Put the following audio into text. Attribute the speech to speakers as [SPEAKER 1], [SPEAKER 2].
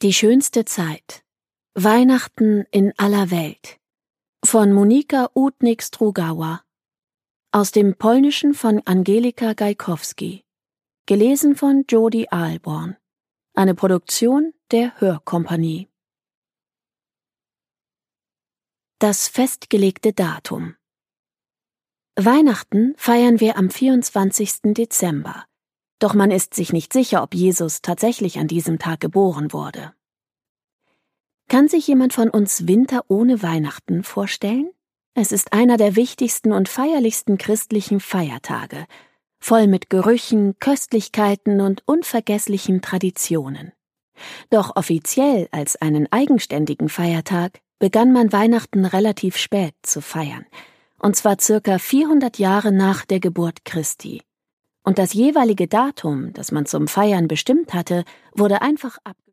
[SPEAKER 1] Die schönste Zeit. Weihnachten in aller Welt. Von Monika Udnik-Strugawa. Aus dem Polnischen von Angelika Gajkowski. Gelesen von Jody Ahlborn. Eine Produktion der Hörkompanie. Das festgelegte Datum. Weihnachten feiern wir am 24. Dezember. Doch man ist sich nicht sicher, ob Jesus tatsächlich an diesem Tag geboren wurde. Kann sich jemand von uns Winter ohne Weihnachten vorstellen? Es ist einer der wichtigsten und feierlichsten christlichen Feiertage, voll mit Gerüchen, Köstlichkeiten und unvergesslichen Traditionen. Doch offiziell als einen eigenständigen Feiertag begann man Weihnachten relativ spät zu feiern, und zwar circa 400 Jahre nach der Geburt Christi. Und das jeweilige Datum, das man zum Feiern bestimmt hatte, wurde einfach abgeschlossen.